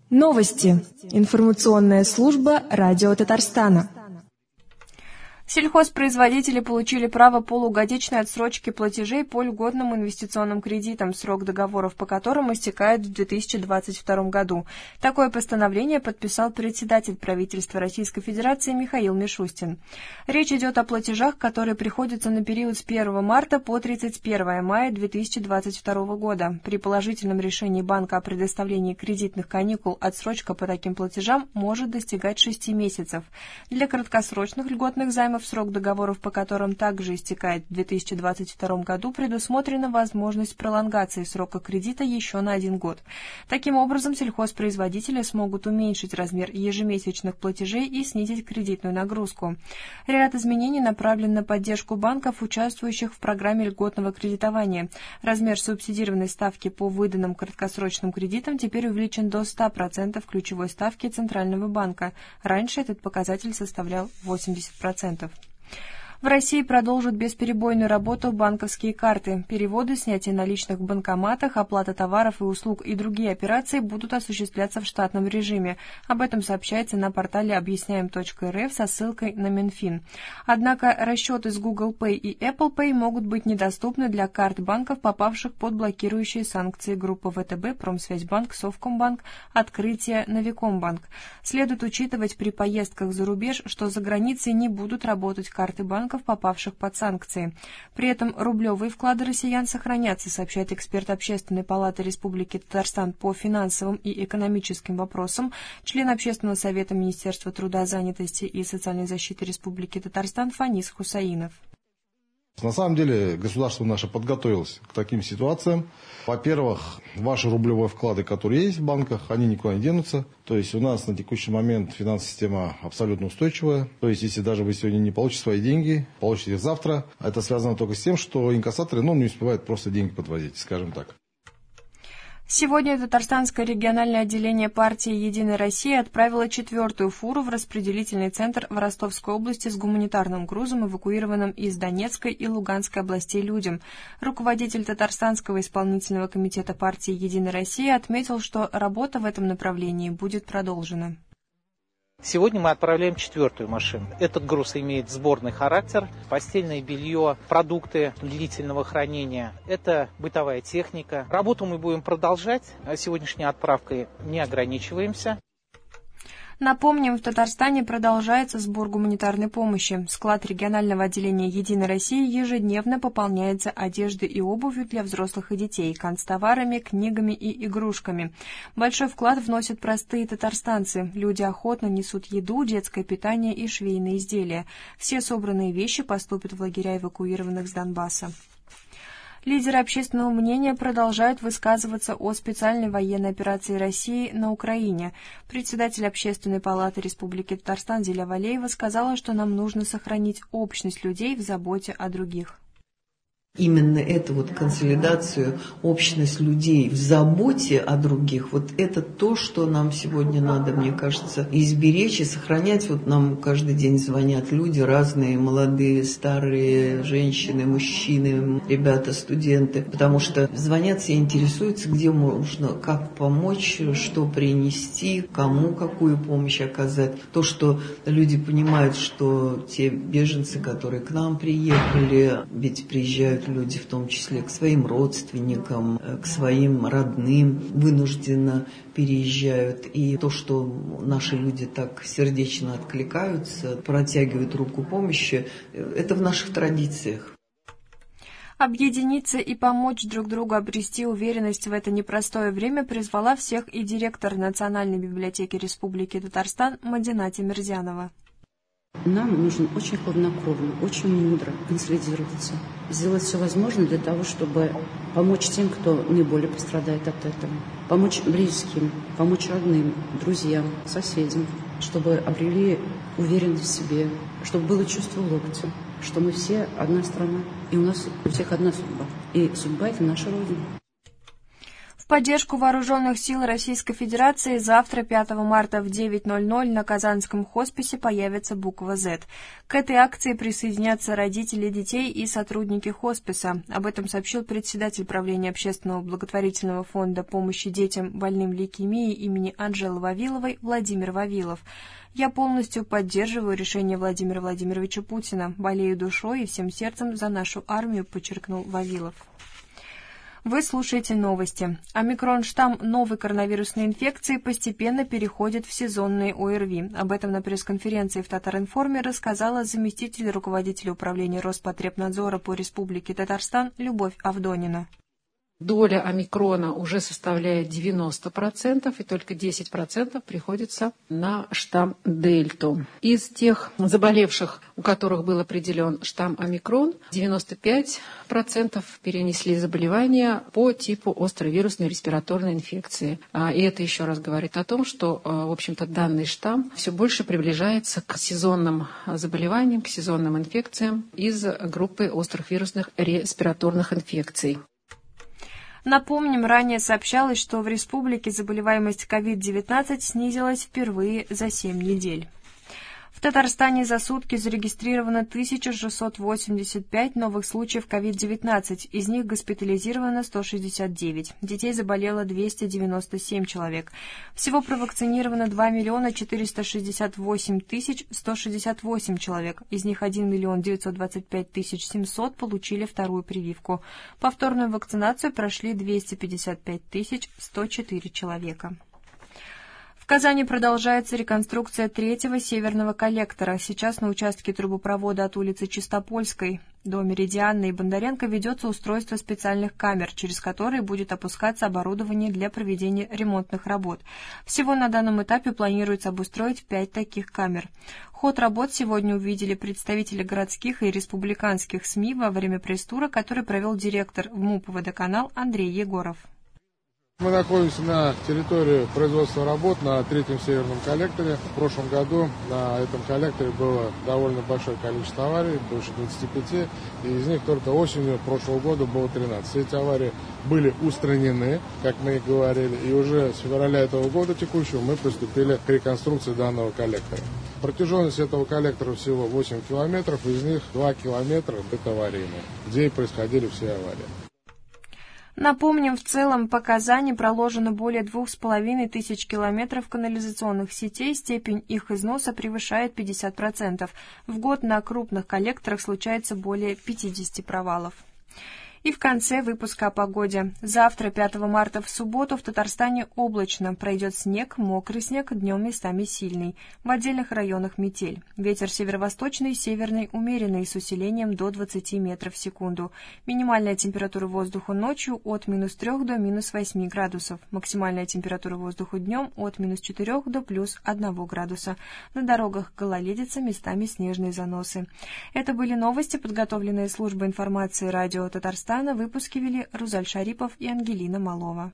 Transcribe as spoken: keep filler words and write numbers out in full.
Новости. Информационная служба Радио Татарстана. Сельхозпроизводители получили право полугодичной отсрочки платежей по льготным инвестиционным кредитам, срок договоров по которым истекает в две тысячи двадцать втором году. Такое постановление подписал председатель правительства Российской Федерации Михаил Мишустин. Речь идет о платежах, которые приходятся на период с первого марта по тридцать первое мая две тысячи двадцать второго года. При положительном решении банка о предоставлении кредитных каникул отсрочка по таким платежам может достигать шести месяцев. Для краткосрочных льготных займов срок договоров, по которым также истекает в две тысячи двадцать втором году, предусмотрена возможность пролонгации срока кредита еще на один год. Таким образом, сельхозпроизводители смогут уменьшить размер ежемесячных платежей и снизить кредитную нагрузку. Ряд изменений направлен на поддержку банков, участвующих в программе льготного кредитования. Размер субсидированной ставки по выданным краткосрочным кредитам теперь увеличен до ста процентов ключевой ставки Центрального банка. Раньше этот показатель составлял восемьдесят процентов. В России продолжат бесперебойную работу банковские карты. Переводы, снятие наличных в банкоматах, оплата товаров и услуг и другие операции будут осуществляться в штатном режиме. Об этом сообщается на портале объясняем точка эр эф со ссылкой на Минфин. Однако расчеты с Google Pay и Apple Pay могут быть недоступны для карт банков, попавших под блокирующие санкции группы вэ тэ бэ, Промсвязьбанк, Совкомбанк, Открытие, Новикомбанк. Следует учитывать при поездках за рубеж, что за границей не будут работать карты банков, попавших под санкции. При этом рублевые вклады россиян сохранятся, сообщает эксперт Общественной палаты Республики Татарстан по финансовым и экономическим вопросам, член Общественного совета Министерства труда, занятости и социальной защиты Республики Татарстан Фанис Хусаинов. На самом деле государство наше подготовилось к таким ситуациям. Во-первых, ваши рублевые вклады, которые есть в банках, они никуда не денутся. То есть у нас на текущий момент финансовая система абсолютно устойчивая. То есть если даже вы сегодня не получите свои деньги, получите их завтра. Это связано только с тем, что инкассаторы ну, не успевают просто деньги подвозить, скажем так. Сегодня Татарстанское региональное отделение партии «Единая Россия» отправило четвертую фуру в распределительный центр в Ростовской области с гуманитарным грузом, эвакуированным из Донецкой и Луганской областей людям. Руководитель Татарстанского исполнительного комитета партии «Единая Россия» отметил, что работа в этом направлении будет продолжена. Сегодня мы отправляем четвертую машину. Этот груз имеет сборный характер. Постельное белье, продукты длительного хранения. Это бытовая техника. Работу мы будем продолжать. Сегодняшней отправкой не ограничиваемся. Напомним, в Татарстане продолжается сбор гуманитарной помощи. Склад регионального отделения «Единой России» ежедневно пополняется одеждой и обувью для взрослых и детей, канцтоварами, книгами и игрушками. Большой вклад вносят простые татарстанцы. Люди охотно несут еду, детское питание и швейные изделия. Все собранные вещи поступят в лагеря эвакуированных с Донбасса. Лидеры общественного мнения продолжают высказываться о специальной военной операции России на Украине. Председатель Общественной палаты Республики Татарстан Зиля Валеева сказала, что нам нужно сохранить общность людей в заботе о других. Именно эту вот консолидацию, общность людей в заботе о других, вот это то, что нам сегодня надо, мне кажется, изберечь и сохранять. Вот нам каждый день звонят люди разные, молодые, старые, женщины, мужчины, ребята, студенты, потому что звонят все, интересуются, где можно, как помочь, что принести, кому какую помощь оказать. То, что люди понимают, что те беженцы, которые к нам приехали, ведь приезжают люди, в том числе к своим родственникам, к своим родным, вынужденно переезжают. И то, что наши люди так сердечно откликаются, протягивают руку помощи, это в наших традициях. Объединиться и помочь друг другу обрести уверенность в это непростое время призвала всех и директор Национальной библиотеки Республики Татарстан Мадина Тимирзянова. Нам нужно очень хладнокровно, очень мудро консолидироваться, сделать все возможное для того, чтобы помочь тем, кто наиболее пострадает от этого, помочь близким, помочь родным, друзьям, соседям, чтобы обрели уверенность в себе, чтобы было чувство локтя, что мы все одна страна, и у нас у всех одна судьба. И судьба — это наша Родина. В поддержку Вооруженных сил Российской Федерации завтра, пятого марта в девять ноль ноль на Казанском хосписе появится буква «З». К этой акции присоединятся родители детей и сотрудники хосписа. Об этом сообщил председатель правления общественного благотворительного фонда помощи детям больным лейкемией имени Анжелы Вавиловой Владимир Вавилов. «Я полностью поддерживаю решение Владимира Владимировича Путина. Болею душой и всем сердцем за нашу армию», подчеркнул Вавилов. Вы слушаете новости. Омикрон-штамм новой коронавирусной инфекции постепенно переходит в сезонные ОРВИ. Об этом на пресс-конференции в Татар-Информе рассказала заместитель руководителя управления Роспотребнадзора по Республике Татарстан Любовь Авдонина. Доля омикрона уже составляет девяносто процентов, и только десять процентов приходится на штамм дельту. Из тех заболевших, у которых был определен штамм омикрон, девяносто пять процентов перенесли заболевание по типу острой вирусной респираторной инфекции. И это еще раз говорит о том, что, в общем-то, данный штамм все больше приближается к сезонным заболеваниям, к сезонным инфекциям из группы острых вирусных респираторных инфекций. Напомним, ранее сообщалось, что в республике заболеваемость ковид девятнадцать снизилась впервые за семь недель. В Татарстане за сутки зарегистрировано тысяча шестьсот восемьдесят пять новых случаев ковид девятнадцать, из них госпитализировано сто шестьдесят девять. Детей заболело двести девяносто семь человек. Всего провакцинировано два миллиона четыреста шестьдесят восемь тысяч сто шестьдесят восемь человек, из них один миллион девятьсот двадцать пять тысяч семьсот получили вторую прививку. Повторную вакцинацию прошли двести пятьдесят пять тысяч сто четыре человека. В Казани продолжается реконструкция третьего северного коллектора. Сейчас на участке трубопровода от улицы Чистопольской до Меридианной и Бондаренко ведется устройство специальных камер, через которые будет опускаться оборудование для проведения ремонтных работ. Всего на данном этапе планируется обустроить пять таких камер. Ход работ сегодня увидели представители городских и республиканских СМИ во время пресс-тура, который провел директор ВМУП «Водоканал» Андрей Егоров. Мы находимся на территории производства работ на третьем северном коллекторе. В прошлом году на этом коллекторе было довольно большое количество аварий, больше двадцати пяти, и из них только осенью прошлого года было тринадцать. Все эти аварии были устранены, как мы и говорили, и уже с февраля этого года текущего мы приступили к реконструкции данного коллектора. Протяженность этого коллектора всего восемь километров, из них два километра бытоаварийные, где и происходили все аварии. Напомним, в целом по Казани проложено более двух с половиной тысяч километров канализационных сетей, степень их износа превышает пятьдесят процентов. В год на крупных коллекторах случается более пятидесяти провалов. И в конце выпуска о погоде. Завтра, пятого марта, в субботу, в Татарстане облачно. Пройдет снег, мокрый снег, днем местами сильный. В отдельных районах метель. Ветер северо-восточный, северный, умеренный, с усилением до двадцати метров в секунду. Минимальная температура воздуха ночью от минус трех до минус восьми градусов. Максимальная температура воздуха днем от минус четырех до плюс одного градуса. На дорогах гололедица, местами снежные заносы. Это были новости, подготовленные службой информации радио Татарстана. Выпуски вели Рузаль Шарипов и Ангелина Малова.